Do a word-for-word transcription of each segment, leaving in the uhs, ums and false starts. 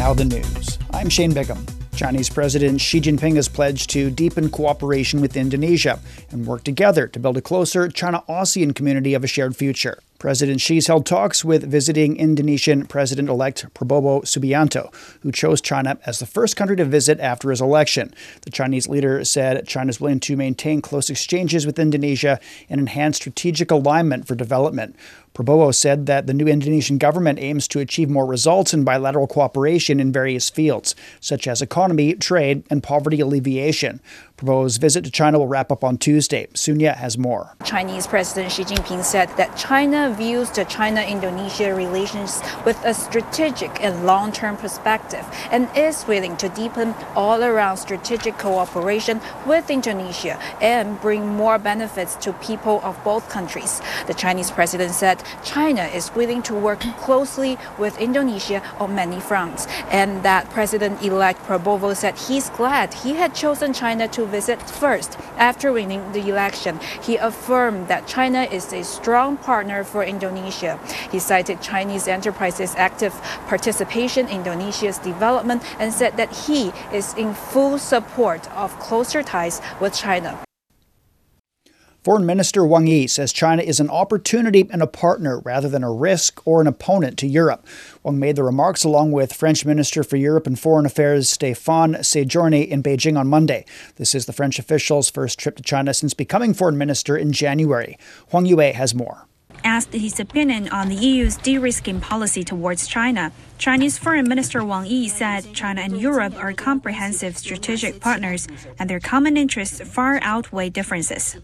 Now the news. I'm Shane Bigham. Chinese President Xi Jinping has pledged to deepen cooperation with Indonesia and work together to build a closer China-ASEAN community of a shared future. President Xi's held talks with visiting Indonesian President-elect Prabowo Subianto, who chose China as the first country to visit after his election. The Chinese leader said China is willing to maintain close exchanges with Indonesia and enhance strategic alignment for development. Prabowo said that the new Indonesian government aims to achieve more results in bilateral cooperation in various fields, such as economy, trade, and poverty alleviation. Prabowo's visit to China will wrap up on Tuesday. Sunya has more. Chinese President Xi Jinping said that China views the China-Indonesia relations with a strategic and long-term perspective and is willing to deepen all-around strategic cooperation with Indonesia and bring more benefits to people of both countries. The Chinese president said China is willing to work closely with Indonesia on many fronts, and that President-elect Prabowo said he's glad he had chosen China to visit first after winning the election. He affirmed that China is a strong partner for Indonesia. He cited Chinese enterprises' active participation in Indonesia's development and said that he is in full support of closer ties with China. Foreign Minister Wang Yi says China is an opportunity and a partner rather than a risk or an opponent to Europe. Wang made the remarks along with French Minister for Europe and Foreign Affairs Stéphane Séjourné in Beijing on Monday. This is the French official's first trip to China since becoming foreign minister in January. Huang Yue has more. Asked his opinion on the E U's de-risking policy towards China, Chinese Foreign Minister Wang Yi said China and Europe are comprehensive strategic partners and their common interests far outweigh differences.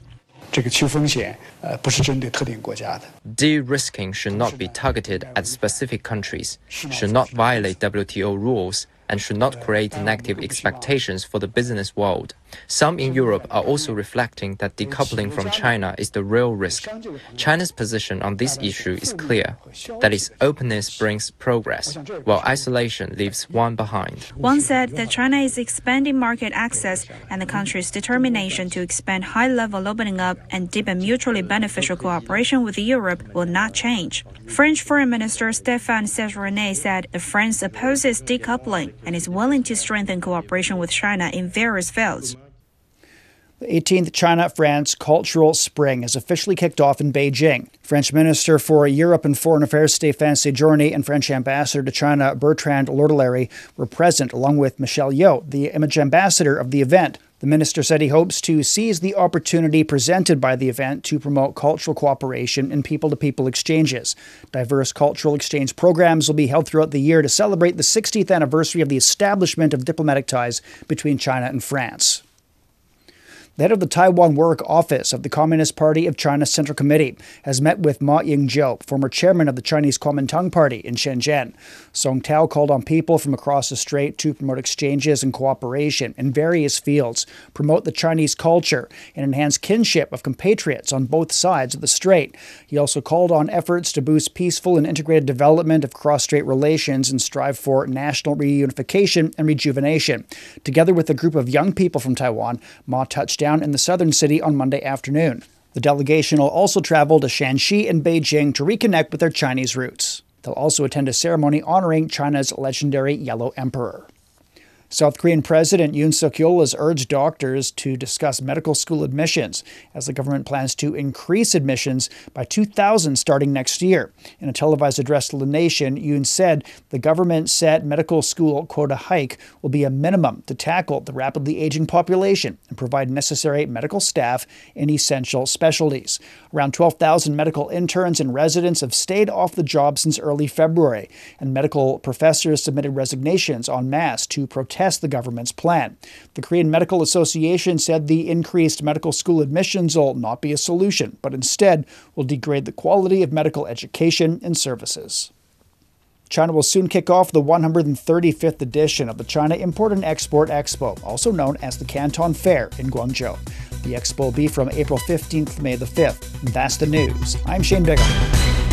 De-risking should not be targeted at specific countries, should not violate W T O rules, and should not create negative expectations for the business world. Some in Europe are also reflecting that decoupling from China is the real risk. China's position on this issue is clear, that its openness brings progress, while isolation leaves one behind. Wang said that China is expanding market access and the country's determination to expand high-level opening up and deepen mutually beneficial cooperation with Europe will not change. French Foreign Minister Stéphane Séjourné said that France opposes decoupling and is willing to strengthen cooperation with China in various fields. The eighteenth China-France Cultural Spring has officially kicked off in Beijing. French Minister for Europe and Foreign Affairs Stéphane Séjourné and French Ambassador to China Bertrand Lordelary were present, along with Michelle Yeoh, the image ambassador of the event. The minister said he hopes to seize the opportunity presented by the event to promote cultural cooperation and people-to-people exchanges. Diverse cultural exchange programs will be held throughout the year to celebrate the sixtieth anniversary of the establishment of diplomatic ties between China and France. The head of the Taiwan Work Office of the Communist Party of China Central Committee has met with Ma Ying-jeou, former chairman of the Chinese Kuomintang Party in Shenzhen. Song Tao called on people from across the strait to promote exchanges and cooperation in various fields, promote the Chinese culture, and enhance kinship of compatriots on both sides of the strait. He also called on efforts to boost peaceful and integrated development of cross-strait relations and strive for national reunification and rejuvenation. Together with a group of young people from Taiwan, Ma touched down in the southern city on Monday afternoon. The delegation will also travel to Shanxi and Beijing to reconnect with their Chinese roots. They'll also attend a ceremony honoring China's legendary Yellow Emperor. South Korean President Yoon Suk-yeol has urged doctors to discuss medical school admissions as the government plans to increase admissions by two thousand starting next year. In a televised address to the nation, Yoon said the government set medical school quota hike will be a minimum to tackle the rapidly aging population and provide necessary medical staff in essential specialties. Around twelve thousand medical interns and residents have stayed off the job since early February, and medical professors submitted resignations en masse to protest the government's plan. The Korean Medical Association said the increased medical school admissions will not be a solution, but instead will degrade the quality of medical education and services. China will soon kick off the one hundred thirty-fifth edition of the China Import and Export Expo, also known as the Canton Fair in Guangzhou. The expo will be from April fifteenth to May the fifth. That's the news. I'm Shane Bigham.